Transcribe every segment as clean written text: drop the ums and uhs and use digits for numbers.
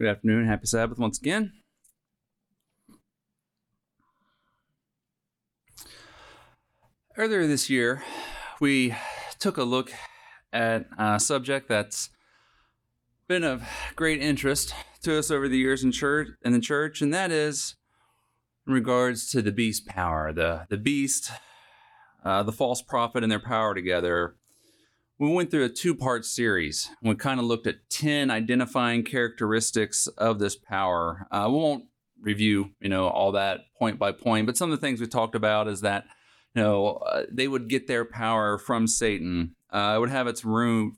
Good afternoon. Happy Sabbath once again. Earlier this year, we took a look at a subject that's been of great interest to us over the years in the church, and that is in regards to the beast power, the beast, the false prophet, and their power together. We went through a two-part series. We kind of looked at 10 identifying characteristics of this power. We won't review, all that point by point, but some of the things we talked about is that, they would get their power from Satan. It would have its roots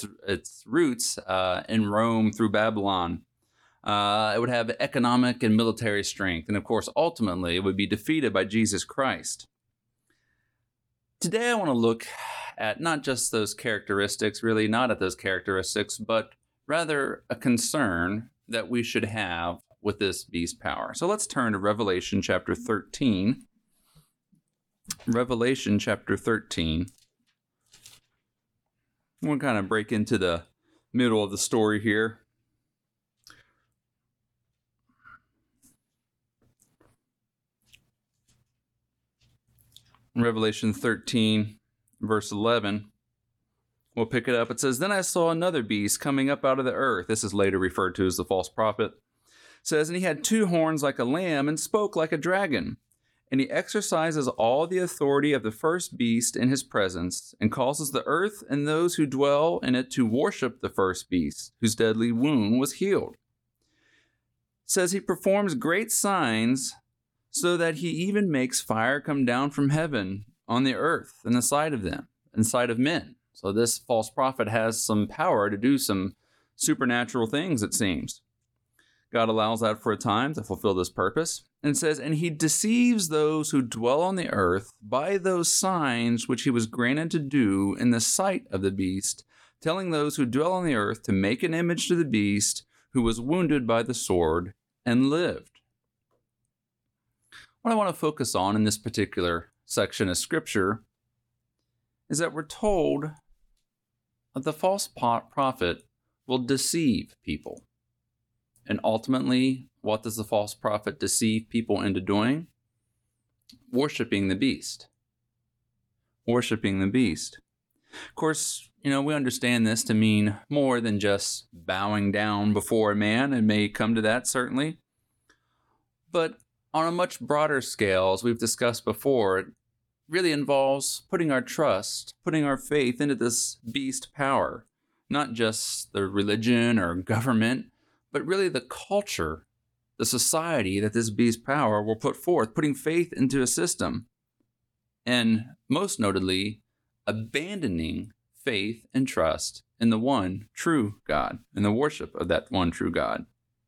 in Rome through Babylon. It would have economic and military strength, and of course, ultimately, it would be defeated by Jesus Christ. Today, I want to look at not just those characteristics, really not at those characteristics, but rather a concern that we should have with this beast power. So let's turn to Revelation chapter 13. Revelation chapter 13. We'll kind of break into the middle of the story here. Revelation 13. Verse 11, we'll pick it up. It says, "Then I saw another beast coming up out of the earth." This is later referred to as the false prophet. It says, "And he had two horns like a lamb and spoke like a dragon. And he exercises all the authority of the first beast in his presence and causes the earth and those who dwell in it to worship the first beast, whose deadly wound was healed." It says he performs great signs so that he even makes fire come down from heaven on the earth in the sight of them, in sight of men. So this false prophet has some power to do some supernatural things, it seems. God allows that for a time to fulfill this purpose. And it says, "And he deceives those who dwell on the earth by those signs which he was granted to do in the sight of the beast, telling those who dwell on the earth to make an image to the beast who was wounded by the sword and lived." What I want to focus on in this particular section of scripture is that we're told that the false prophet will deceive people. And ultimately, what does the false prophet deceive people into doing? Worshipping the beast. Worshipping the beast. Of course, we understand this to mean more than just bowing down before a man. It may come to that, certainly. But on a much broader scale, as we've discussed before, it really involves putting our trust, putting our faith into this beast power, not just the religion or government, but really the culture, the society that this beast power will put forth, putting faith into a system, and most notably, abandoning faith and trust in the one true God, and the worship of that one true God.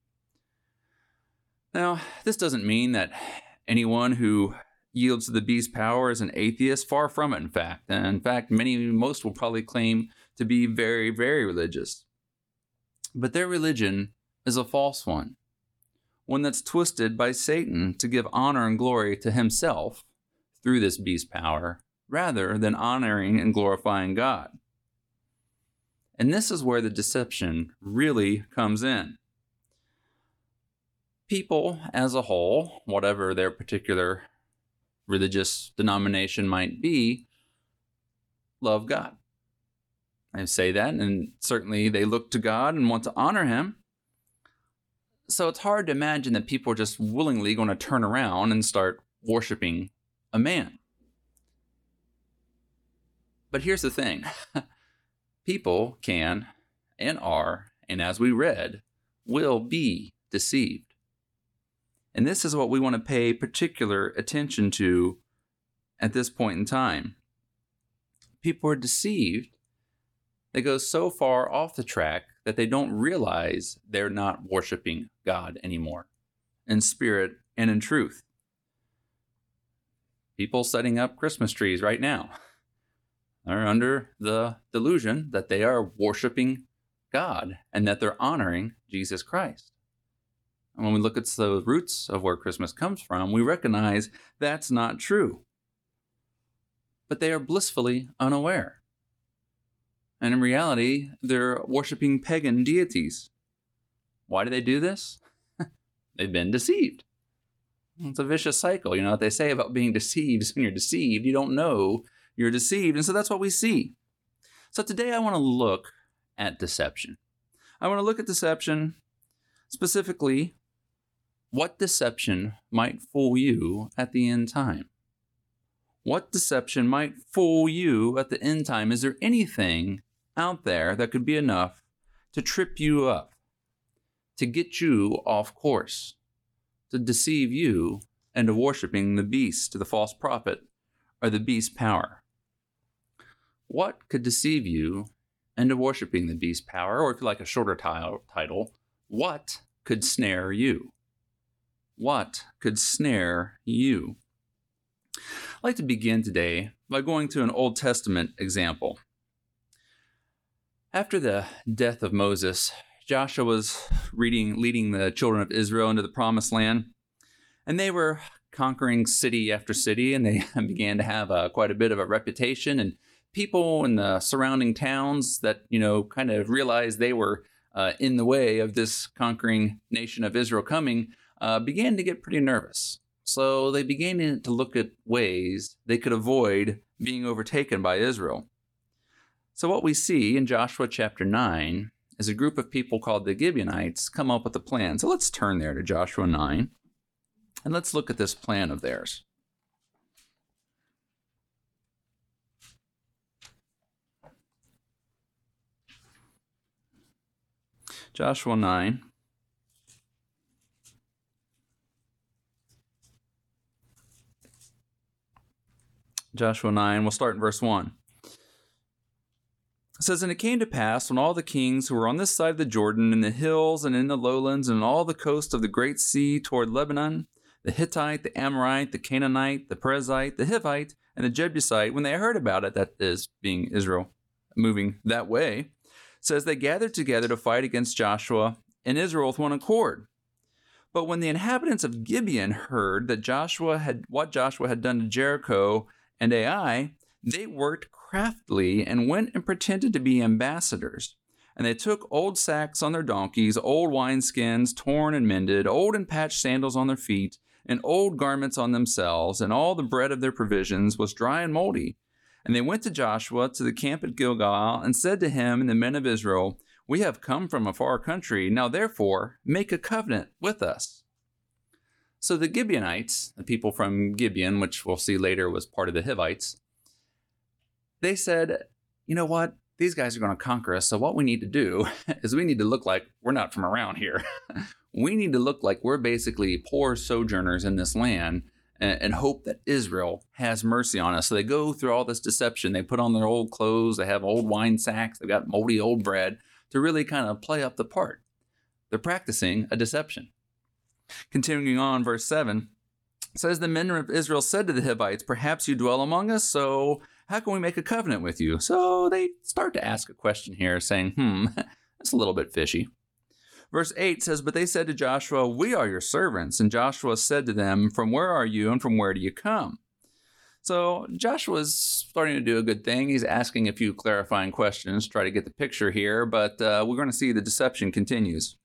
Now, this doesn't mean that anyone who yields to the beast power is an atheist. Far from it, in fact. And in fact, most will probably claim to be very, very religious. But their religion is a false one that's twisted by Satan to give honor and glory to himself through this beast power, rather than honoring and glorifying God. And this is where the deception really comes in. People as a whole, whatever their particular religious denomination might be, love God. I say that, and certainly they look to God and want to honor him. So it's hard to imagine that people are just willingly going to turn around and start worshiping a man. But here's the thing. People can and are, and as we read, will be deceived. And this is what we want to pay particular attention to at this point in time. People are deceived. They go so far off the track that they don't realize they're not worshiping God anymore, in spirit and in truth. People setting up Christmas trees right now are under the delusion that they are worshiping God and that they're honoring Jesus Christ. And when we look at the roots of where Christmas comes from, we recognize that's not true. But they are blissfully unaware. And in reality, they're worshiping pagan deities. Why do they do this? They've been deceived. It's a vicious cycle. You know what they say about being deceived is when you're deceived, you don't know you're deceived. And so that's what we see. So today I want to look at deception. I want to look at deception, specifically what deception might fool you at the end time. What deception might fool you at the end time? Is there anything out there that could be enough to trip you up, to get you off course, to deceive you into worshiping the beast, the false prophet, or the beast's power? What could deceive you into worshiping the beast's power? Or if you like a shorter title, what could snare you? What could snare you? I'd like to begin today by going to an Old Testament example. After the death of Moses, Joshua was leading the children of Israel into the promised land, and they were conquering city after city, and they began to have quite a bit of a reputation, and people in the surrounding towns that, kind of realized they were in the way of this conquering nation of Israel coming, began to get pretty nervous. So they began to look at ways they could avoid being overtaken by Israel. So what we see in Joshua chapter 9 is a group of people called the Gibeonites come up with a plan. So let's turn there to Joshua 9, and let's look at this plan of theirs. Joshua 9. Joshua 9, we'll start in verse 1. It says, "And it came to pass, when all the kings who were on this side of the Jordan, in the hills and in the lowlands, and all the coast of the great sea toward Lebanon, the Hittite, the Amorite, the Canaanite, the Perizzite, the Hivite, and the Jebusite, when they heard about it," that is, being Israel moving that way, says they gathered together to fight against Joshua and Israel with one accord. But when the inhabitants of Gibeon heard that what Joshua had done to Jericho and Ai, they worked craftily and went and pretended to be ambassadors. And they took old sacks on their donkeys, old wineskins torn and mended, old and patched sandals on their feet, and old garments on themselves, and all the bread of their provisions was dry and moldy. And they went to Joshua to the camp at Gilgal, and said to him and the men of Israel, "We have come from a far country. Now therefore make a covenant with us." So the Gibeonites, the people from Gibeon, which we'll see later was part of the Hivites, they said, "You know what? These guys are going to conquer us, so what we need to do is we need to look like we're not from around here. We need to look like we're basically poor sojourners in this land and hope that Israel has mercy on us." So they go through all this deception. They put on their old clothes. They have old wine sacks. They've got moldy old bread to really kind of play up the part. They're practicing a deception. Continuing on, verse 7 says, "The men of Israel said to the Hivites, 'Perhaps you dwell among us, so how can we make a covenant with you?'" So they start to ask a question here, saying, that's a little bit fishy. Verse 8 says, "But they said to Joshua, 'We are your servants.' And Joshua said to them, 'From where are you, and from where do you come?'" So Joshua's starting to do a good thing. He's asking a few clarifying questions, try to get the picture here, but we're going to see the deception continues.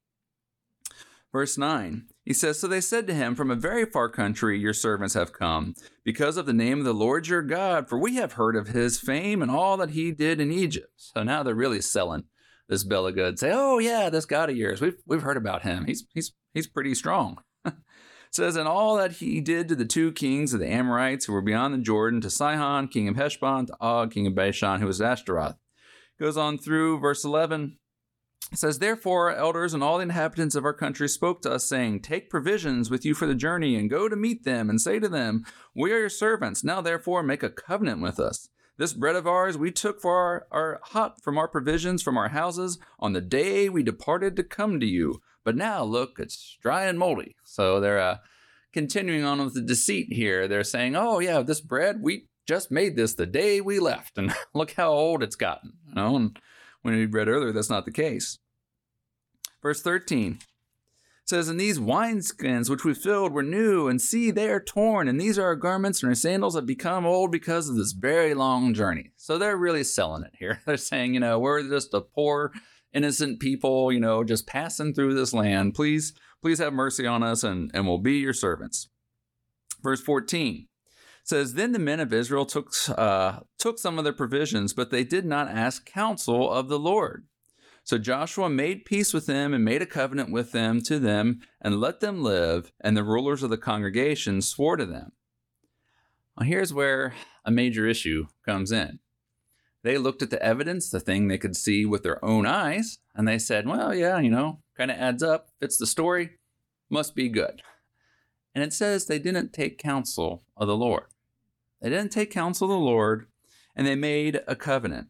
Verse 9, he says, "So they said to him, 'From a very far country your servants have come, because of the name of the Lord your God, for we have heard of his fame and all that he did in Egypt.'" So now they're really selling this bill of goods. Say, "Oh yeah, this God of yours, we've heard about him. He's pretty strong." It says, "And all that he did to the two kings of the Amorites who were beyond the Jordan, to Sihon, king of Heshbon, to Og, king of Bashan, who was Ashtaroth." Goes on through verse 11. It says, "Therefore our elders and all the inhabitants of our country spoke to us, saying, 'Take provisions with you for the journey, and go to meet them, and say to them, We are your servants. Now therefore make a covenant with us. This bread of ours we took for our hot from our provisions from our houses on the day we departed to come to you. But now look, it's dry and moldy." So they're continuing on with the deceit here. They're saying, "Oh yeah, this bread, we just made this the day we left, and look how old it's gotten." And when we read earlier, that's not the case. Verse 13 says, and these wineskins which we filled were new, and see, they are torn, and these are our garments, and our sandals have become old because of this very long journey. So they're really selling it here. They're saying, we're just a poor, innocent people, just passing through this land. Please have mercy on us, and we'll be your servants. Verse 14 says, then the men of Israel took some of their provisions, but they did not ask counsel of the Lord. So Joshua made peace with them and made a covenant with them to them and let them live, and the rulers of the congregation swore to them. Well, here's where a major issue comes in. They looked at the evidence, the thing they could see with their own eyes, and they said, well, yeah, kind of adds up, fits the story, must be good. And it says they didn't take counsel of the Lord. They didn't take counsel of the Lord, and they made a covenant.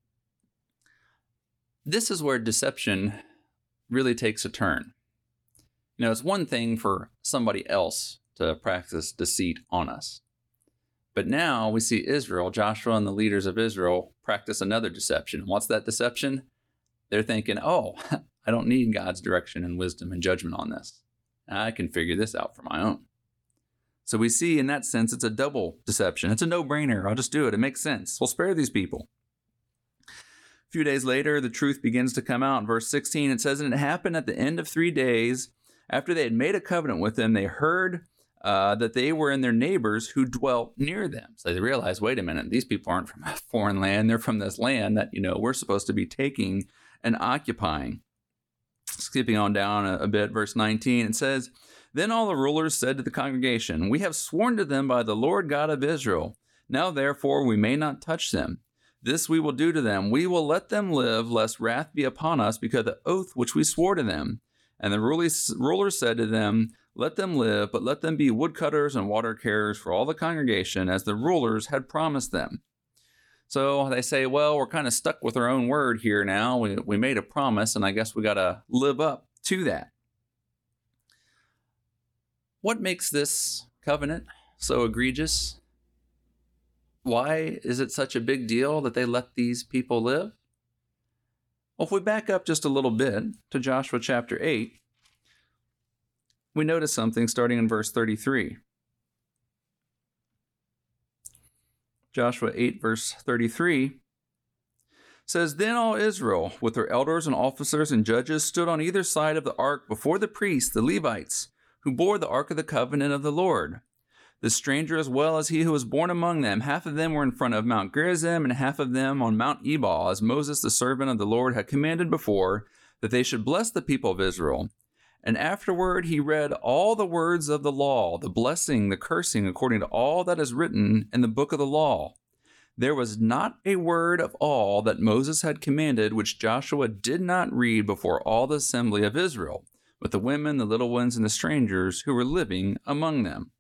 This is where deception really takes a turn. It's one thing for somebody else to practice deceit on us. But now we see Israel, Joshua and the leaders of Israel, practice another deception. What's that deception? They're thinking, I don't need God's direction and wisdom and judgment on this. I can figure this out for my own. So we see in that sense, it's a double deception. It's a no-brainer. I'll just do it. It makes sense. We'll spare these people. A few days later, the truth begins to come out. In verse 16, it says, and it happened at the end of 3 days, after they had made a covenant with them, they heard that they were in their neighbors who dwelt near them. So they realized, wait a minute, these people aren't from a foreign land. They're from this land that, we're supposed to be taking and occupying. Skipping on down a bit, verse 19, it says, then all the rulers said to the congregation, we have sworn to them by the Lord God of Israel. Now therefore we may not touch them. This we will do to them. We will let them live, lest wrath be upon us, because of the oath which we swore to them. And the rulers said to them, let them live, but let them be woodcutters and water carriers for all the congregation, as the rulers had promised them. So they say, well, we're kind of stuck with our own word here now. We made a promise, and I guess we got to live up to that. What makes this covenant so egregious? Why is it such a big deal that they let these people live? Well, if we back up just a little bit to Joshua chapter 8, we notice something starting in verse 33. Joshua 8, verse 33 says, then all Israel, with their elders and officers and judges, stood on either side of the ark before the priests, the Levites, who bore the ark of the covenant of the Lord. The stranger as well as he who was born among them. Half of them were in front of Mount Gerizim, and half of them on Mount Ebal, as Moses the servant of the Lord had commanded before, that they should bless the people of Israel. And afterward he read all the words of the law, the blessing, the cursing, according to all that is written in the book of the law. There was not a word of all that Moses had commanded which Joshua did not read before all the assembly of Israel, with the women, the little ones, and the strangers who were living among them.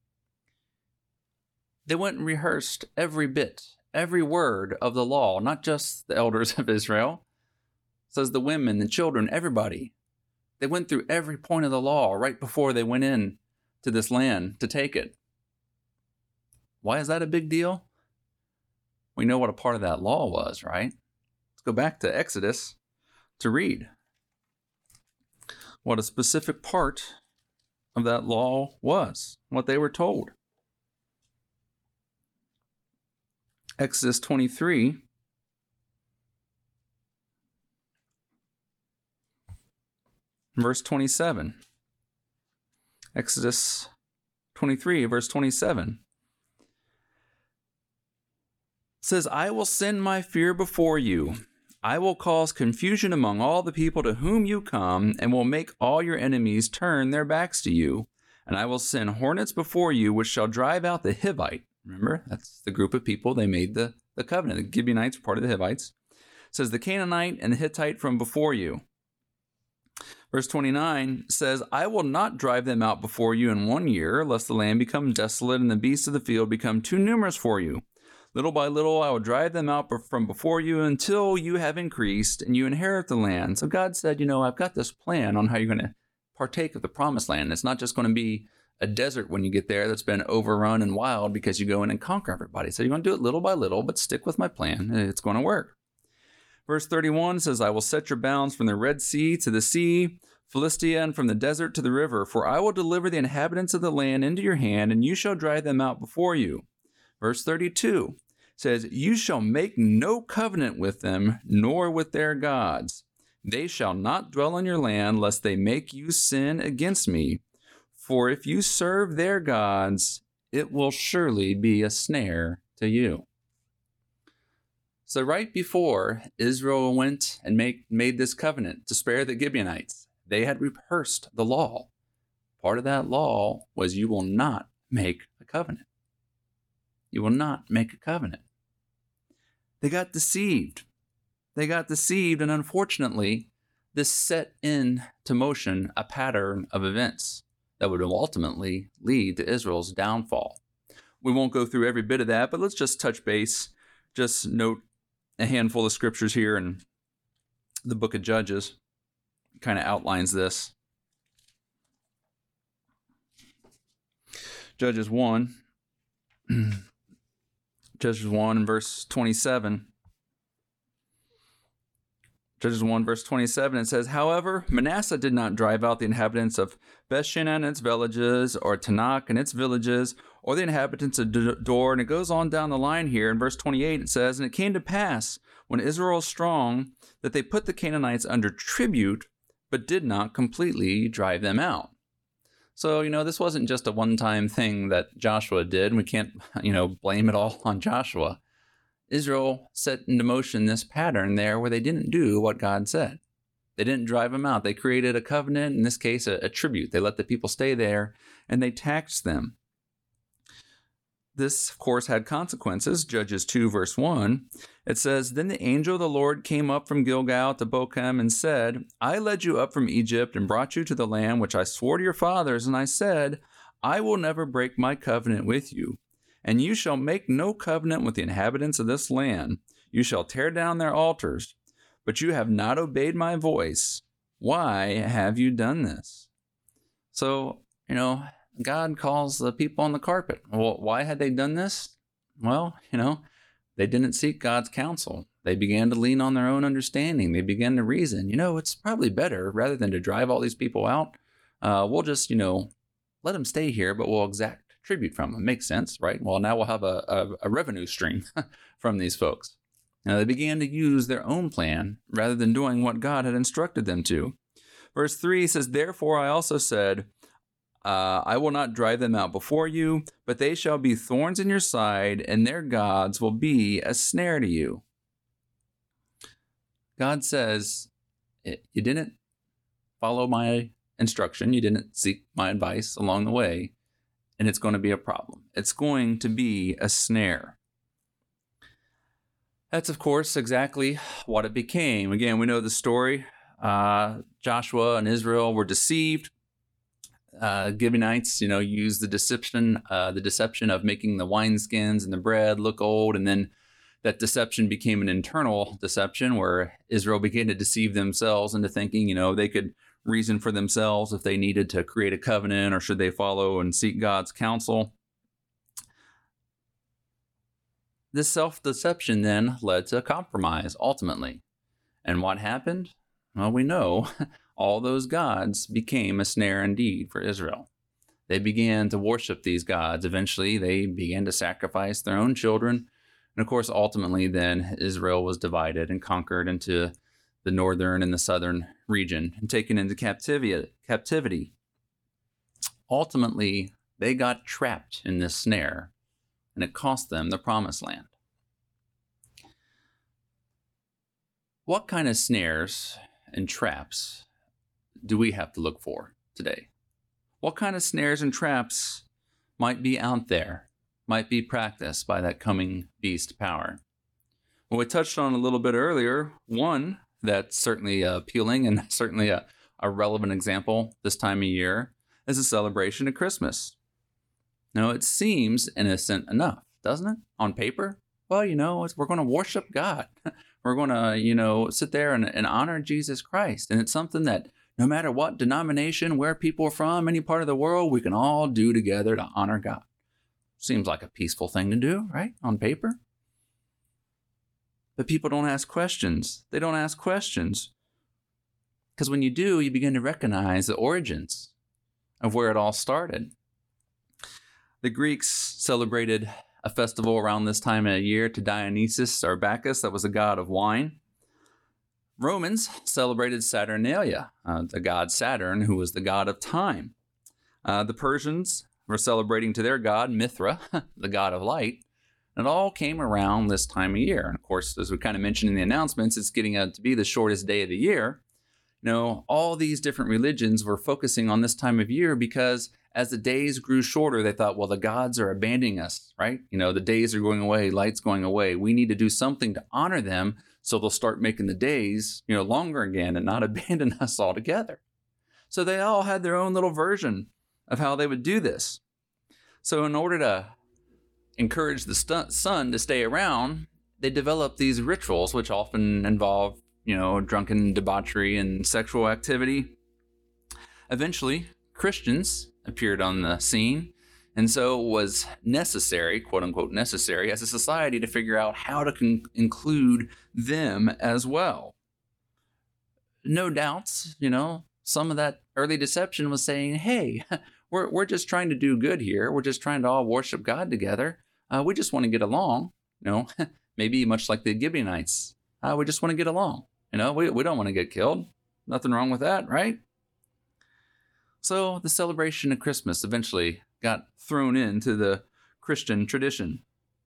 They went and rehearsed every bit, every word of the law, not just the elders of Israel. It says the women, the children, everybody. They went through every point of the law right before they went in to this land to take it. Why is that a big deal? We know what a part of that law was, right? Let's go back to Exodus to read what a specific part of that law was, what they were told. Exodus 23, verse 27. Exodus 23, verse 27. Says, I will send my fear before you. I will cause confusion among all the people to whom you come, and will make all your enemies turn their backs to you. And I will send hornets before you, which shall drive out the Hivite. Remember, that's the group of people they made the covenant. The Gibeonites were part of the Hivites. It says, the Canaanite and the Hittite from before you. Verse 29 says, I will not drive them out before you in 1 year, lest the land become desolate and the beasts of the field become too numerous for you. Little by little, I will drive them out from before you until you have increased and you inherit the land. So God said, I've got this plan on how you're going to partake of the promised land. It's not just going to be a desert when you get there that's been overrun and wild because you go in and conquer everybody. So you're going to do it little by little, but stick with my plan. It's going to work. Verse 31 says, I will set your bounds from the Red Sea to the sea Philistia, and from the desert to the river, for I will deliver the inhabitants of the land into your hand, and you shall drive them out before you. Verse 32 says, you shall make no covenant with them, nor with their gods. They shall not dwell in your land, lest they make you sin against me. For if you serve their gods, it will surely be a snare to you. So right before Israel went and made this covenant to spare the Gibeonites, they had rehearsed the law. Part of that law was you will not make a covenant. You will not make a covenant. They got deceived. And unfortunately, this set into motion a pattern of events that would ultimately lead to Israel's downfall. We won't go through every bit of that, but let's just touch base. Just note a handful of scriptures here in the book of Judges. It kind of outlines this. Judges 1. Judges 1 and verse 27. Judges 1 verse 27, it says, however, Manasseh did not drive out the inhabitants of Bethshean and its villages, or Tanakh and its villages, or the inhabitants of Dor. And it goes on down the line here. In verse 28, it says, and it came to pass, when Israel was strong, that they put the Canaanites under tribute, but did not completely drive them out. So, this wasn't just a one-time thing that Joshua did. We can't, blame it all on Joshua. Israel set into motion this pattern there where they didn't do what God said. They didn't drive them out. They created a covenant, in this case, a tribute. They let the people stay there, and they taxed them. This, of course, had consequences. Judges 2, verse 1, it says, then the angel of the Lord came up from Gilgal to Bochim and said, I led you up from Egypt and brought you to the land which I swore to your fathers, and I said, I will never break my covenant with you. And you shall make no covenant with the inhabitants of this land. You shall tear down their altars. But you have not obeyed my voice. Why have you done this? So, God calls the people on the carpet. Well, why had they done this? Well, they didn't seek God's counsel. They began to lean on their own understanding. They began to reason, it's probably better, rather than to drive all these people out, we'll just, let them stay here, but we'll exact tribute from them. Makes sense, right? Well, now we'll have a revenue stream from these folks. Now they began to use their own plan rather than doing what God had instructed them to. Verse 3 says, therefore I also said, I will not drive them out before you, but they shall be thorns in your side, and their gods will be a snare to you. God says, you didn't follow my instruction, you didn't seek my advice along the way, and it's going to be a problem. It's going to be a snare. That's, of course, exactly what it became. Again, we know the story. Joshua and Israel were deceived. Gibeonites, used the deception of making the wineskins and the bread look old, and then that deception became an internal deception where Israel began to deceive themselves into thinking, they could reason for themselves if they needed to create a covenant or should they follow and seek God's counsel. This self-deception then led to a compromise ultimately. And what happened? Well, we know all those gods became a snare indeed for Israel. They began to worship these gods. Eventually, they began to sacrifice their own children. And of course, ultimately then Israel was divided and conquered into the northern and the southern region and taken into captivity. Ultimately, they got trapped in this snare, and it cost them the promised land. What kind of snares and traps do we have to look for today? What kind of snares and traps might be out there, might be practiced by that coming beast power? Well, we touched on a little bit earlier. One that's certainly appealing and certainly a relevant example this time of year is a celebration of Christmas. Now, it seems innocent enough, doesn't it? On paper? Well, we're going to worship God. We're going to, sit there and honor Jesus Christ. And it's something that no matter what denomination, where people are from, any part of the world, we can all do together to honor God. Seems like a peaceful thing to do, right? On paper. But people don't ask questions. They don't ask questions. Because when you do, you begin to recognize the origins of where it all started. The Greeks celebrated a festival around this time of year to Dionysus or Bacchus, that was a god of wine. Romans celebrated Saturnalia, the god Saturn, who was the god of time. The Persians were celebrating to their god Mithra, the god of light. And it all came around this time of year. And of course, as we kind of mentioned in the announcements, it's getting to be the shortest day of the year. All these different religions were focusing on this time of year because as the days grew shorter, they thought, well, the gods are abandoning us, right? The days are going away, light's going away. We need to do something to honor them so they'll start making the days, longer again and not abandon us altogether. So they all had their own little version of how they would do this. So in order to encourage the sun to stay around, they developed these rituals, which often involve drunken debauchery and sexual activity. Eventually, Christians appeared on the scene, and so it was necessary, quote unquote necessary, as a society to figure out how to include them as well. No doubts, some of that early deception was saying, hey, we're just trying to do good here. We're just trying to all worship God together. We just want to get along, maybe much like the Gibeonites. We just want to get along. We don't want to get killed. Nothing wrong with that, right? So the celebration of Christmas eventually got thrown into the Christian tradition.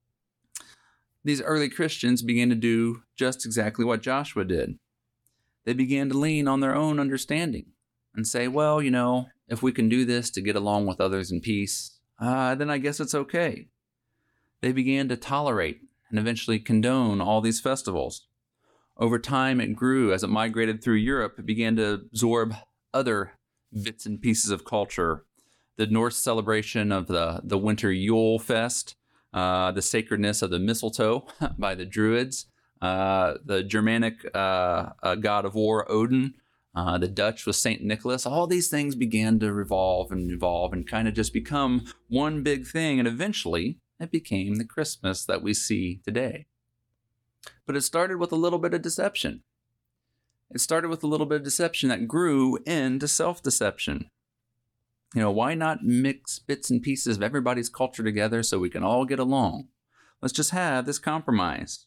These early Christians began to do just exactly what Joshua did. They began to lean on their own understanding and say, well, if we can do this to get along with others in peace, then I guess it's okay. They began to tolerate and eventually condone all these festivals. Over time, it grew. As it migrated through Europe, it began to absorb other bits and pieces of culture. The Norse celebration of the winter Yule Fest, the sacredness of the mistletoe by the Druids, the Germanic god of war, Odin, the Dutch with St. Nicholas. All these things began to revolve and evolve and kind of just become one big thing. And eventually, it became the Christmas that we see today. But it started with a little bit of deception. It started with a little bit of deception that grew into self-deception. Why not mix bits and pieces of everybody's culture together so we can all get along? Let's just have this compromise.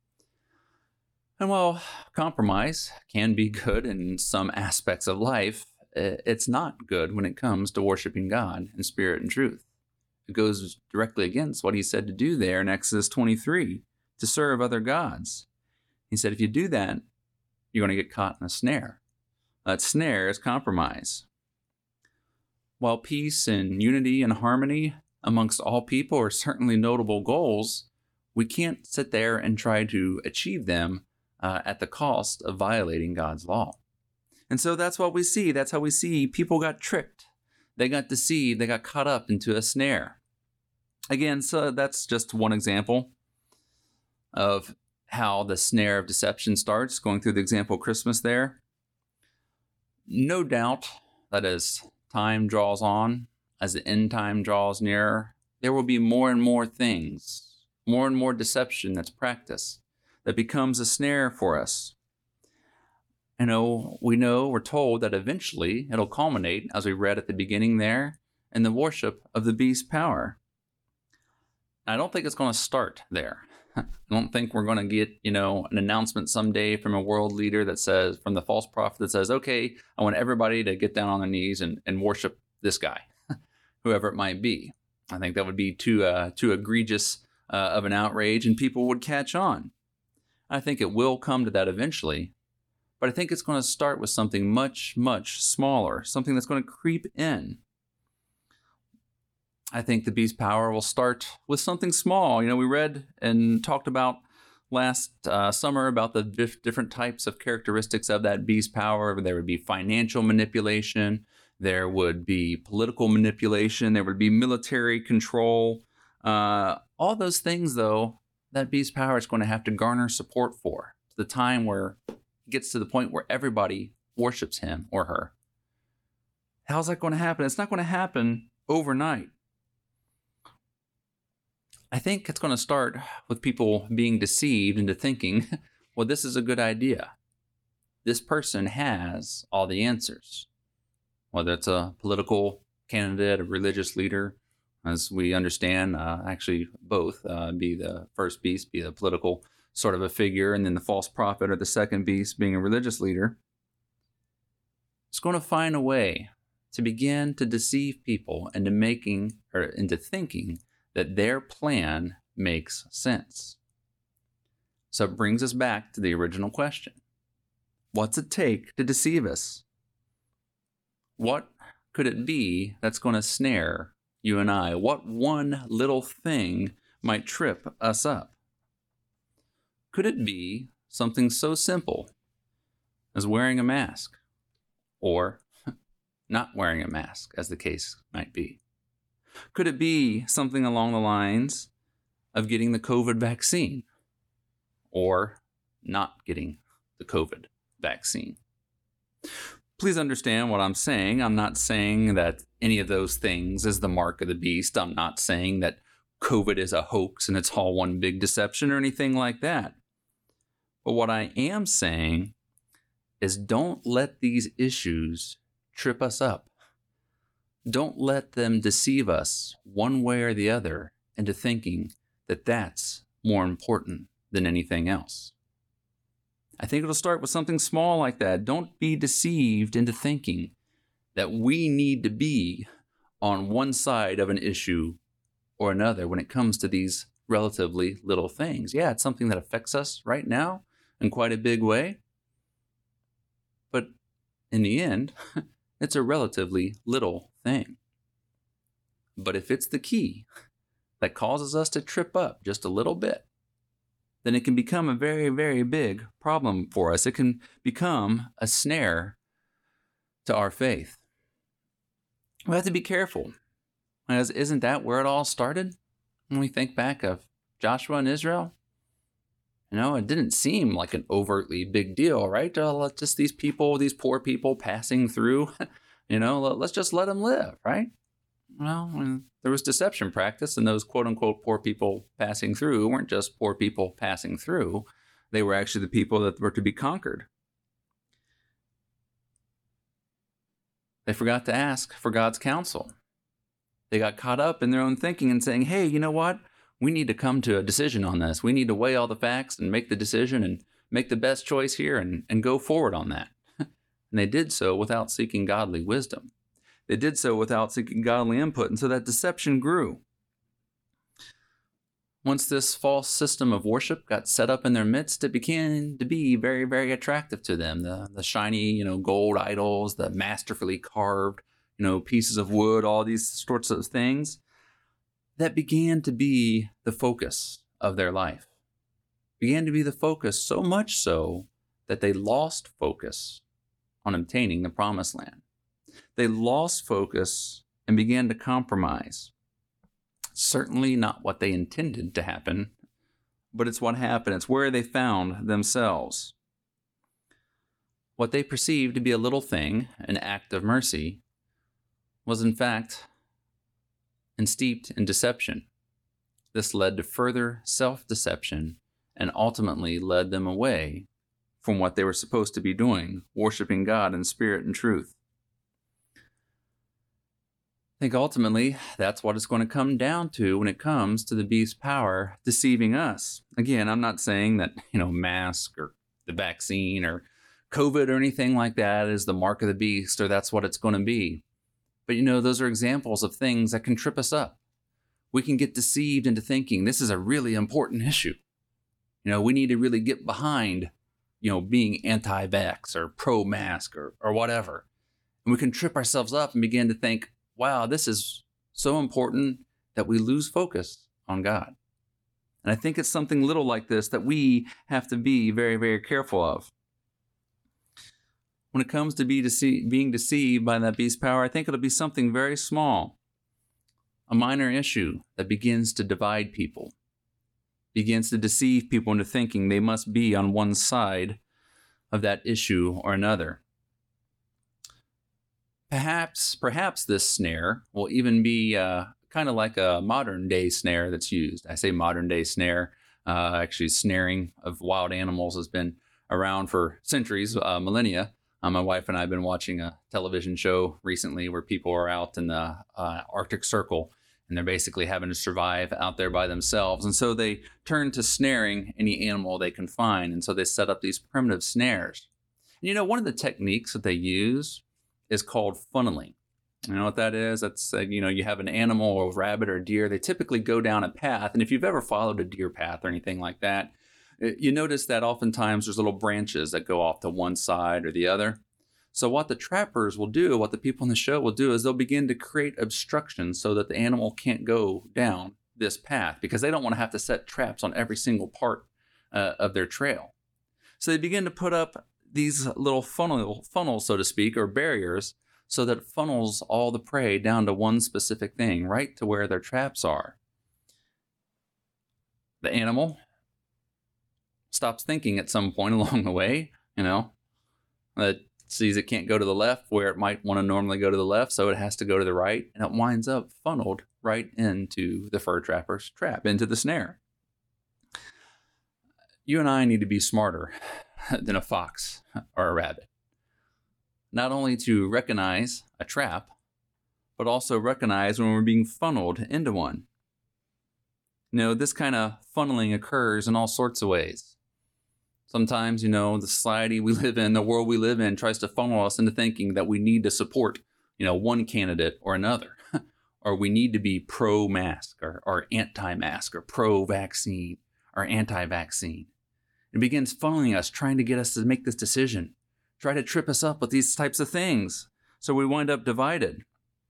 And while compromise can be good in some aspects of life, it's not good when it comes to worshiping God in spirit and truth. It goes directly against what he said to do there in Exodus 23, to serve other gods. He said, if you do that, you're going to get caught in a snare. That snare is compromise. While peace and unity and harmony amongst all people are certainly notable goals, we can't sit there and try to achieve them at the cost of violating God's law. And so that's what we see. That's how we see people got tricked. They got deceived. They got caught up into a snare. Again, so that's just one example of how the snare of deception starts, going through the example of Christmas there. No doubt that as time draws on, as the end time draws nearer, there will be more and more things, more and more deception that's practiced that becomes a snare for us. We're told that eventually it'll culminate, as we read at the beginning there, in the worship of the beast power. I don't think it's going to start there. I don't think we're going to get, an announcement someday from a world leader that says, from the false prophet that says, okay, I want everybody to get down on their knees and worship this guy, whoever it might be. I think that would be too egregious of an outrage, and people would catch on. I think it will come to that eventually, but I think it's going to start with something much, much smaller, something that's going to creep in. I think the beast power will start with something small. We read and talked about last summer about the different types of characteristics of that beast power. There would be financial manipulation. There would be political manipulation. There would be military control. All those things, though, that beast power is going to have to garner support for, to the time where it gets to the point where everybody worships him or her. How's that going to happen? It's not going to happen overnight. I think it's going to start with people being deceived into thinking, well, this is a good idea. this person has all the answers, whether it's a political candidate, a religious leader, as we understand, actually both, be the first beast, be the political sort of a figure, and then the false prophet or the second beast being a religious leader. It's going to find a way to begin to deceive people into thinking that their plan makes sense. So it brings us back to the original question. What's it take to deceive us? What could it be that's going to snare you and I? What one little thing might trip us up? Could it be something so simple as wearing a mask? Or not wearing a mask, as the case might be? Could it be something along the lines of getting the COVID vaccine? Or not getting the COVID vaccine? Please understand what I'm saying. I'm not saying that any of those things is the mark of the beast. I'm not saying that COVID is a hoax and it's all one big deception or anything like that. But what I am saying is don't let these issues trip us up. Don't let them deceive us one way or the other into thinking that that's more important than anything else. I think it'll start with something small like that. Don't be deceived into thinking that we need to be on one side of an issue or another when it comes to these relatively little things. Yeah, it's something that affects us right now in quite a big way. But in the end, it's a relatively little thing. But if it's the key that causes us to trip up just a little bit, then it can become a very, very big problem for us. It can become a snare to our faith. We have to be careful. Isn't that where it all started? When we think back of Joshua and Israel, it didn't seem like an overtly big deal, right? Just these people, these poor people passing through, let's just let them live, right? Well, there was deception practice, and those quote-unquote poor people passing through weren't just poor people passing through. They were actually the people that were to be conquered. They forgot to ask for God's counsel. They got caught up in their own thinking and saying, hey, you know what? We need to come to a decision on this. We need to weigh all the facts and make the decision and make the best choice here and go forward on that. And they did so without seeking godly wisdom. They did so without seeking godly input, and so that deception grew. Once this false system of worship got set up in their midst, it began to be very, very attractive to them. The shiny, gold idols, the masterfully carved, pieces of wood, all these sorts of things, that began to be the focus of their life. Began to be the focus, so much so that they lost focus on obtaining the promised land. They lost focus and began to compromise. Certainly not what they intended to happen, but it's what happened. It's where they found themselves. What they perceived to be a little thing, an act of mercy, was in fact steeped in deception. This led to further self-deception and ultimately led them away from what they were supposed to be doing, worshiping God in spirit and truth. I think ultimately that's what it's going to come down to when it comes to the beast's power deceiving us. Again, I'm not saying that, mask or the vaccine or COVID or anything like that is the mark of the beast or that's what it's going to be. But, those are examples of things that can trip us up. We can get deceived into thinking this is a really important issue. We need to really get behind, being anti-vax or pro-mask or whatever. And we can trip ourselves up and begin to think, wow, this is so important that we lose focus on God. And I think it's something little like this that we have to be very, very careful of. When it comes to being deceived by that beast's power, I think it'll be something very small, a minor issue that begins to divide people, begins to deceive people into thinking they must be on one side of that issue or another. Perhaps this snare will even be kind of like a modern day snare that's used. I say modern day snare. Actually, snaring of wild animals has been around for centuries, millennia. My wife and I have been watching a television show recently where people are out in the Arctic Circle, and they're basically having to survive out there by themselves. And so they turn to snaring any animal they can find. And so they set up these primitive snares. And one of the techniques that they use is called funneling. You know what that is? That's, you have an animal or a rabbit or a deer. They typically go down a path. And if you've ever followed a deer path or anything like that, you notice that oftentimes there's little branches that go off to one side or the other. So what the trappers will do, what the people in the show will do, is they'll begin to create obstructions so that the animal can't go down this path, because they don't want to have to set traps on every single part of their trail. So they begin to put up these little funnels, so to speak, or barriers, so that it funnels all the prey down to one specific thing, right to where their traps are. The animal stops thinking at some point along the way, that sees it can't go to the left where it might want to normally go to the left, so it has to go to the right, and it winds up funneled right into the fur trapper's trap, into the snare. You and I need to be smarter than a fox or a rabbit. Not only to recognize a trap, but also recognize when we're being funneled into one. This kind of funneling occurs in all sorts of ways. Sometimes, the society we live in, the world we live in, tries to funnel us into thinking that we need to support, one candidate or another, or we need to be pro-mask or anti-mask or pro-vaccine or anti-vaccine. It begins funneling us, trying to get us to make this decision, try to trip us up with these types of things, so we wind up divided.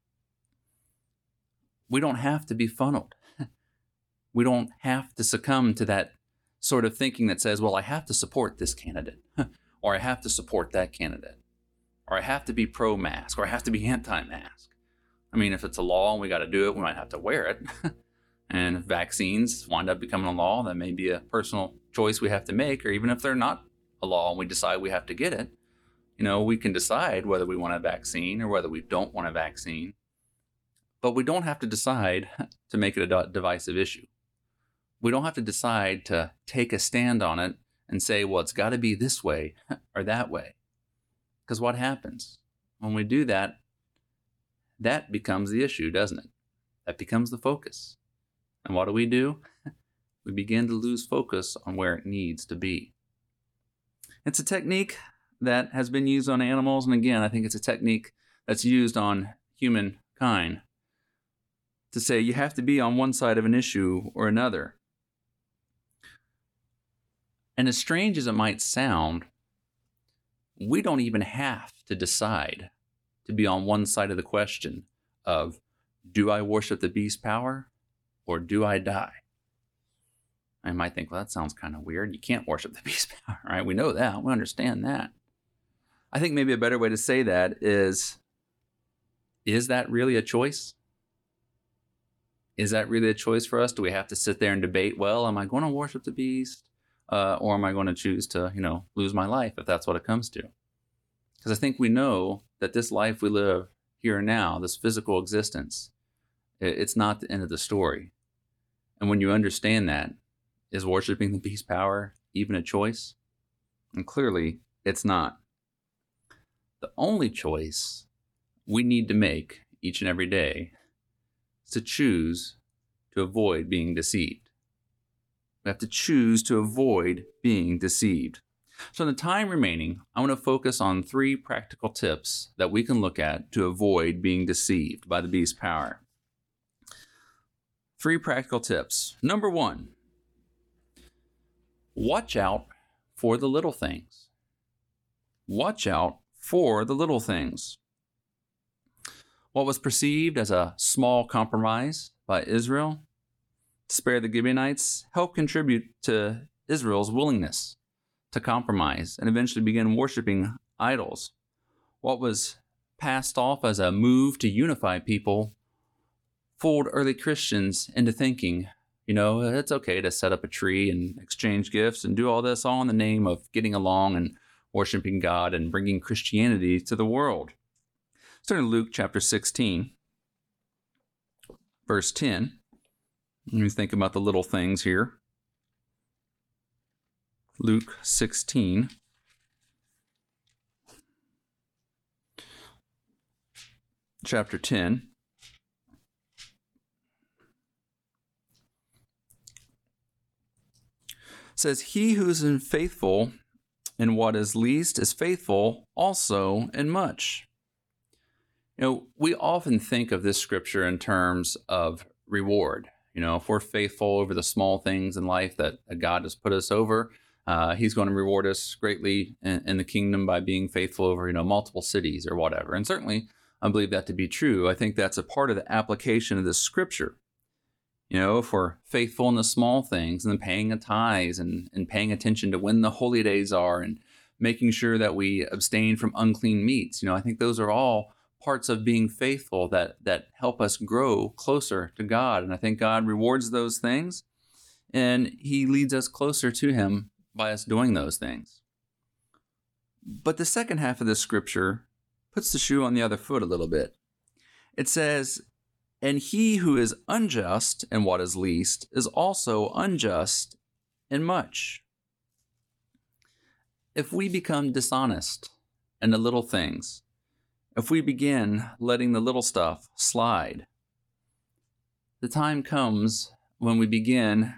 We don't have to be funneled. We don't have to succumb to that sort of thinking that says, well, I have to support this candidate, or I have to support that candidate, or I have to be pro-mask, or I have to be anti-mask. I mean, if it's a law and we got to do it, we might have to wear it. And if vaccines wind up becoming a law, that may be a personal choice we have to make, or even if they're not a law and we decide we have to get it, we can decide whether we want a vaccine or whether we don't want a vaccine. But we don't have to decide to make it a divisive issue. We don't have to decide to take a stand on it and say, well, it's got to be this way or that way. Because what happens when we do that? That becomes the issue, doesn't it? That becomes the focus. And what do? We begin to lose focus on where it needs to be. It's a technique that has been used on animals. And again, I think it's a technique that's used on humankind to say you have to be on one side of an issue or another. And as strange as it might sound, we don't even have to decide to be on one side of the question of, do I worship the beast power or do I die? I might think, well, that sounds kind of weird. You can't worship the beast power, right? We know that. We understand that. I think maybe a better way to say that is that really a choice? Is that really a choice for us? Do we have to sit there and debate, well, am I going to worship the beast? Or am I going to choose to, lose my life if that's what it comes to? Because I think we know that this life we live here and now, this physical existence, it's not the end of the story. And when you understand that, is worshiping the beast power even a choice? And clearly, it's not. The only choice we need to make each and every day is to choose to avoid being deceived. We have to choose to avoid being deceived. So in the time remaining, I want to focus on 3 practical tips that we can look at to avoid being deceived by the beast power. 3 practical tips. Number 1, watch out for the little things. Watch out for the little things. What was perceived as a small compromise by Israel to spare the Gibeonites helped contribute to Israel's willingness to compromise and eventually begin worshiping idols. What was passed off as a move to unify people fooled early Christians into thinking, it's okay to set up a tree and exchange gifts and do all this all in the name of getting along and worshiping God and bringing Christianity to the world. Let's turn to Luke chapter 16, verse 10. When you think about the little things here. Luke 16, chapter 10. Says, he who is faithful in what is least is faithful also in much. We often think of this scripture in terms of reward. If we're faithful over the small things in life that God has put us over, he's going to reward us greatly in the kingdom by being faithful over, multiple cities or whatever. And certainly I believe that to be true. I think that's a part of the application of this scripture. If we're faithful in the small things and then paying a tithes and paying attention to when the holy days are and making sure that we abstain from unclean meats, I think those are all parts of being faithful that help us grow closer to God. And I think God rewards those things and he leads us closer to him by us doing those things. But the second half of this scripture puts the shoe on the other foot a little bit. It says, and he who is unjust in what is least is also unjust in much. If we become dishonest in the little things, if we begin letting the little stuff slide, the time comes when we begin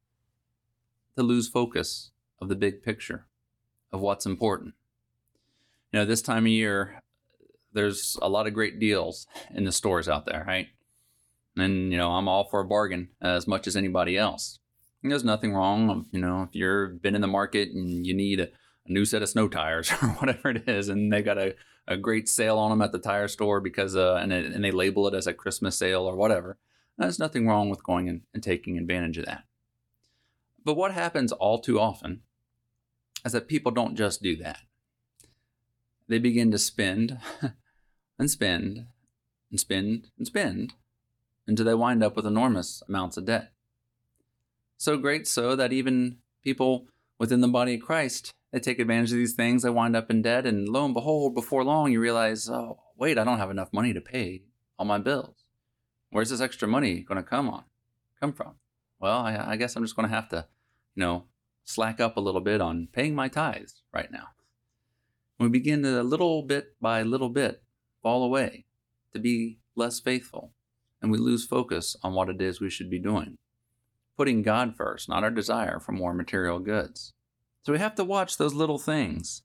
to lose focus of the big picture of what's important. This time of year, there's a lot of great deals in the stores out there, right? And, I'm all for a bargain as much as anybody else. And there's nothing wrong, if you've been in the market and you need a new set of snow tires or whatever it is, and they got a great sale on them at the tire store because and they label it as a Christmas sale or whatever. There's nothing wrong with going and taking advantage of that. But what happens all too often is that people don't just do that. They begin to spend and spend and spend and spend until they wind up with enormous amounts of debt. So great so that even people within the body of Christ, they take advantage of these things, they wind up in debt, and lo and behold, before long you realize, oh, wait, I don't have enough money to pay all my bills. Where's this extra money going to come from? Well, I guess I'm just going to have to, slack up a little bit on paying my tithes right now. We begin to little bit by little bit fall away, to be less faithful, and we lose focus on what it is we should be doing, putting God first, not our desire for more material goods. So we have to watch those little things.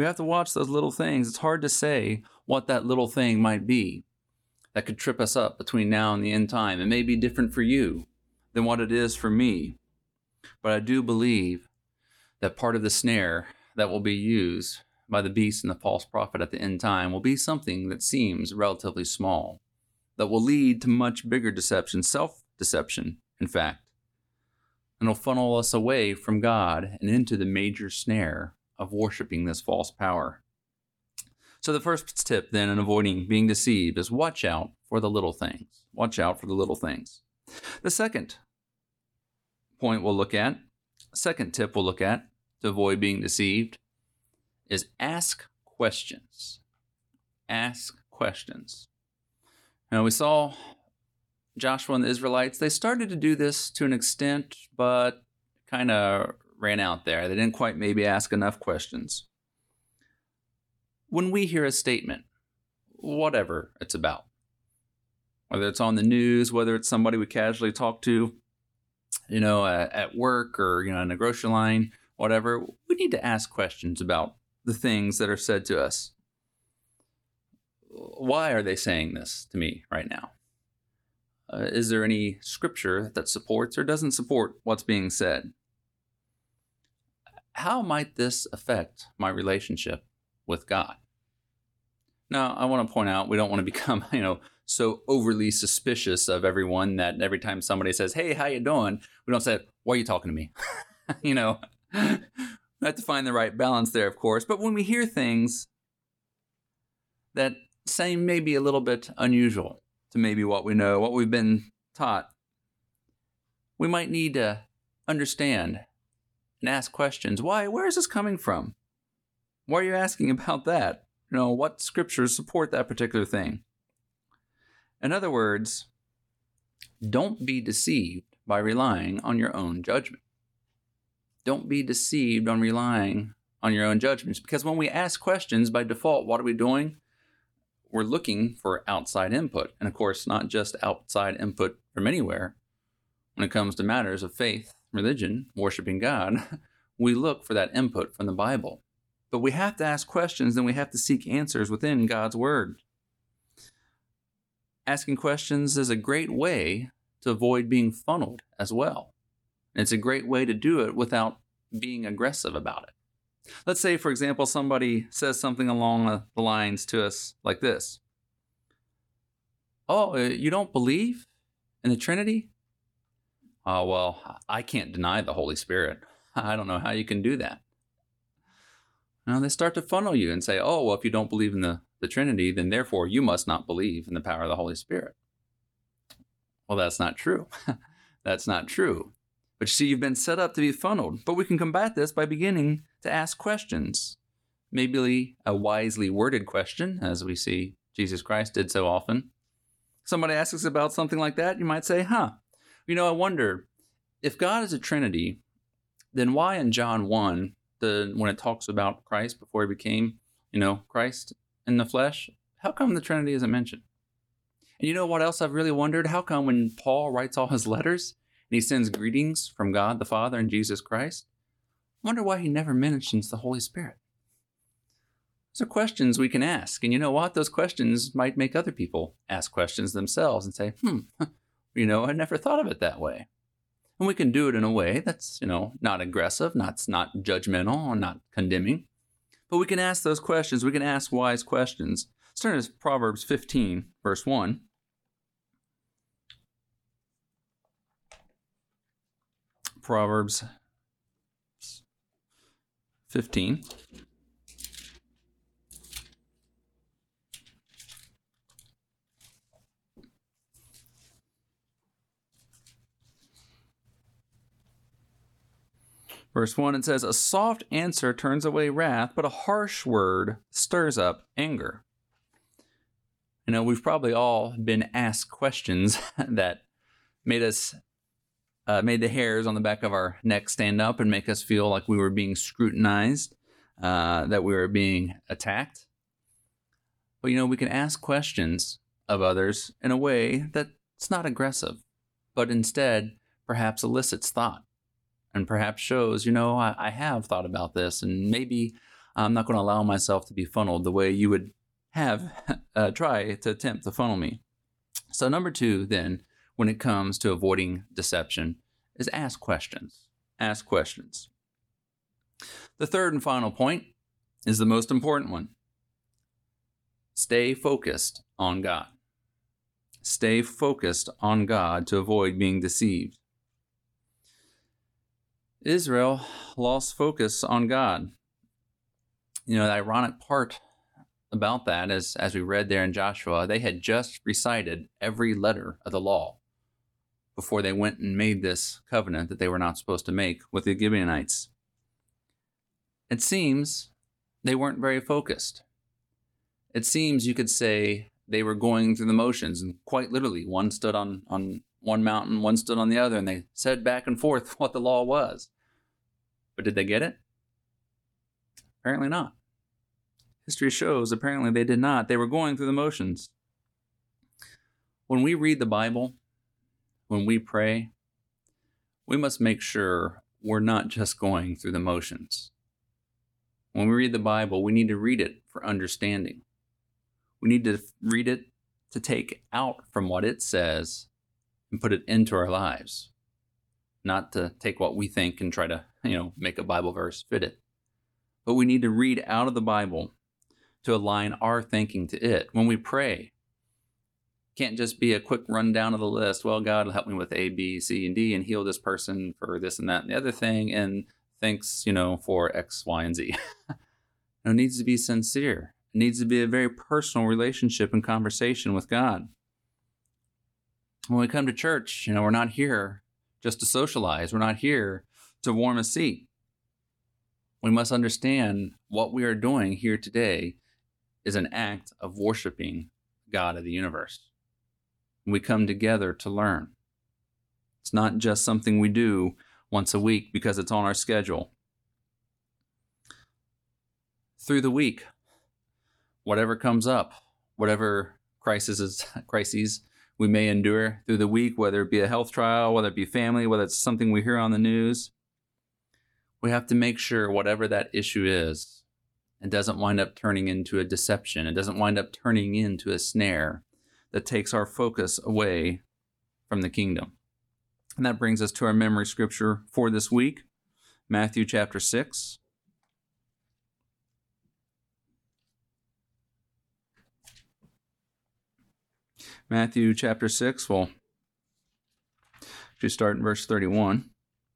It's hard to say what that little thing might be that could trip us up between now and the end time. It may be different for you than what it is for me. But I do believe that part of the snare that will be used by the beast and the false prophet at the end time will be something that seems relatively small, that will lead to much bigger deception, self-deception, in fact. And will funnel us away from God and into the major snare of worshiping this false power. So the first tip then in avoiding being deceived is watch out for the little things. Watch out for the little things. The second tip we'll look at to avoid being deceived is ask questions. Ask questions. Now we saw Joshua and the Israelites, they started to do this to an extent, but kind of ran out there. They didn't quite maybe ask enough questions. When we hear a statement, whatever it's about, whether it's on the news, whether it's somebody we casually talk to, at work or, in a grocery line, whatever, we need to ask questions about the things that are said to us. Why are they saying this to me right now? Is there any scripture that supports or doesn't support what's being said? How might this affect my relationship with God? Now, I want to point out, we don't want to become, so overly suspicious of everyone that every time somebody says, hey, how you doing? We don't say, why are you talking to me? We have to find the right balance there, of course. But when we hear things that seem maybe a little bit unusual to maybe what we know, what we've been taught, we might need to understand and ask questions. Why? Where is this coming from? Why are you asking about that? What scriptures support that particular thing? In other words, don't be deceived by relying on your own judgment. Don't be deceived on relying on your own judgments. Because when we ask questions, by default, what are we doing? we're looking for outside input. And of course, not just outside input from anywhere. When it comes to matters of faith, religion, worshiping God, we look for that input from the Bible. But we have to ask questions, and we have to seek answers within God's Word. Asking questions is a great way to avoid being funneled as well. And it's a great way to do it without being aggressive about it. Let's say, for example, somebody says something along the lines to us like this. Oh, you don't believe in the Trinity? Oh, well, I can't deny the Holy Spirit. I don't know how you can do that. Now they start to funnel you and say, oh, well, if you don't believe in the Trinity, then therefore you must not believe in the power of the Holy Spirit. Well, that's not true. That's not true. But you see, you've been set up to be funneled. But we can combat this by beginning to ask questions. Maybe a wisely worded question, as we see Jesus Christ did so often. Somebody asks us about something like that, you might say, I wonder, if God is a Trinity, then why in John 1, when it talks about Christ before he became, Christ in the flesh, how come the Trinity isn't mentioned? And you know what else I've really wondered? How come when Paul writes all his letters and he sends greetings from God the Father and Jesus Christ, I wonder why he never mentions the Holy Spirit? Those are questions we can ask. And you know what? Those questions might make other people ask questions themselves and say, I never thought of it that way. And we can do it in a way that's, not aggressive, not judgmental, not condemning. But we can ask those questions. We can ask wise questions. Let's turn to Proverbs 15, verse 1. Proverbs 15. Verse 1, it says, a soft answer turns away wrath, but a harsh word stirs up anger. We've probably all been asked questions that made the hairs on the back of our neck stand up and make us feel like we were being scrutinized, that we were being attacked. But, we can ask questions of others in a way that's not aggressive, but instead perhaps elicits thought. And perhaps shows, I have thought about this, and maybe I'm not going to allow myself to be funneled the way you would have try to attempt to funnel me. So number 2, then, when it comes to avoiding deception, is ask questions. Ask questions. The third and final point is the most important one. Stay focused on God. Stay focused on God to avoid being deceived. Israel lost focus on God. The ironic part about that is, as we read there in Joshua, they had just recited every letter of the law before they went and made this covenant that they were not supposed to make with the Gibeonites. It seems they weren't very focused. It seems you could say they were going through the motions, and quite literally, one stood on one mountain, one stood on the other, and they said back and forth what the law was. But did they get it? Apparently not. History shows apparently they did not. They were going through the motions. When we read the Bible, when we pray, we must make sure we're not just going through the motions. When we read the Bible, we need to read it for understanding. We need to read it to take out from what it says and put it into our lives. Not to take what we think and try to, make a Bible verse fit it. But we need to read out of the Bible to align our thinking to it. When we pray, it can't just be a quick rundown of the list. Well, God will help me with A, B, C, and D and heal this person for this and that and the other thing. And thanks, for X, Y, and Z. It needs to be sincere. It needs to be a very personal relationship and conversation with God. When we come to church, we're not here just to socialize. We're not here to warm a seat. We must understand what we are doing here today is an act of worshiping God of the universe. We come together to learn. It's not just something we do once a week because it's on our schedule. Through the week, whatever comes up, whatever crises we may endure through the week, whether it be a health trial, whether it be family, whether it's something we hear on the news. We have to make sure whatever that issue is, it doesn't wind up turning into a deception. It doesn't wind up turning into a snare that takes our focus away from the kingdom. And that brings us to our memory scripture for this week, Matthew chapter 6. Matthew chapter 6, we'll actually start in verse 31.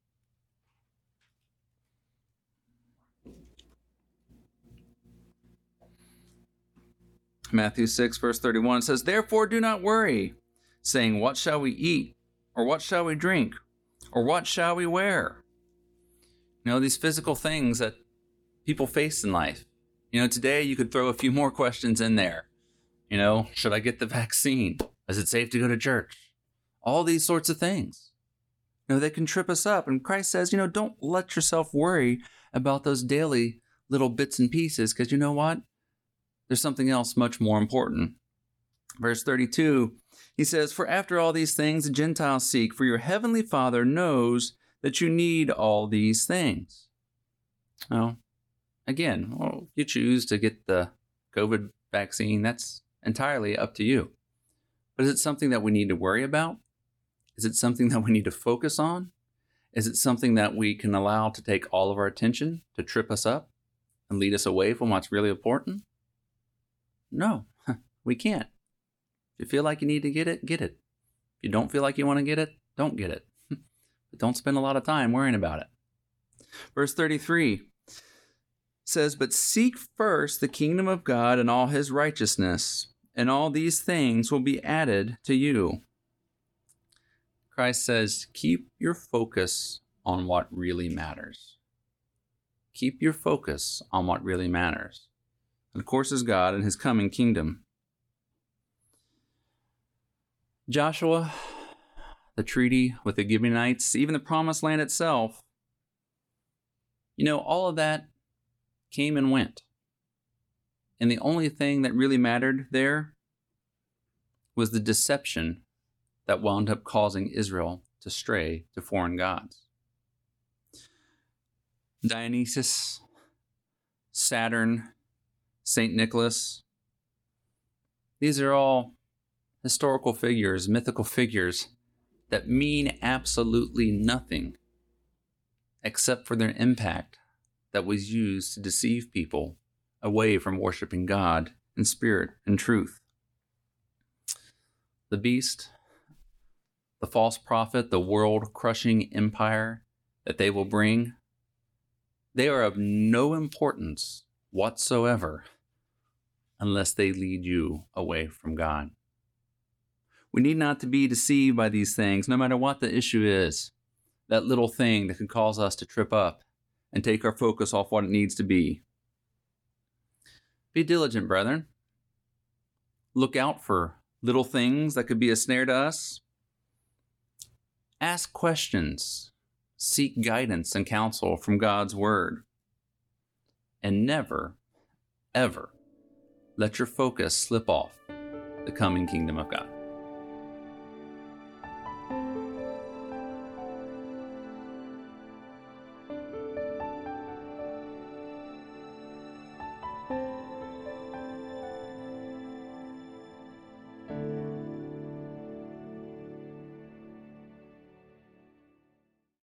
Matthew 6, verse 31 says, "Therefore do not worry, saying, what shall we eat? Or what shall we drink? Or what shall we wear?" You know, these physical things that people face in life. You know, today you could throw a few more questions in there. You know, should I get the vaccine? Is it safe to go to church? All these sorts of things. You know, they can trip us up. And Christ says, you know, don't let yourself worry about those daily little bits and pieces, because you know what? There's something else much more important. Verse 32, he says, "For after all these things the Gentiles seek, for your heavenly Father knows that you need all these things." Now, again, well, you choose to get the COVID vaccine, that's entirely up to you. But is it something that we need to worry about? Is it something that we need to focus on? Is it something that we can allow to take all of our attention, to trip us up and lead us away from what's really important? No, we can't. If you feel like you need to get it, get it. If you don't feel like you want to get it, don't get it. But don't spend a lot of time worrying about it. Verse 33 says, "But seek first the kingdom of God and all his righteousness, and all these things will be added to you." Christ says, keep your focus on what really matters. Keep your focus on what really matters. And of course is God and his coming kingdom. Joshua, the treaty with the Gibeonites, even the promised land itself, you know, all of that came and went. And the only thing that really mattered there was the deception that wound up causing Israel to stray to foreign gods. Dionysus, Saturn, St. Nicholas, these are all historical figures, mythical figures that mean absolutely nothing except for their impact that was used to deceive people away from worshiping God in spirit and truth. The beast, the false prophet, the world-crushing empire that they will bring, they are of no importance whatsoever unless they lead you away from God. We need not to be deceived by these things, no matter what the issue is. That little thing that can cause us to trip up and take our focus off what it needs to be. Be diligent, brethren. Look out for little things that could be a snare to us. Ask questions. Seek guidance and counsel from God's word. And never, ever let your focus slip off the coming kingdom of God.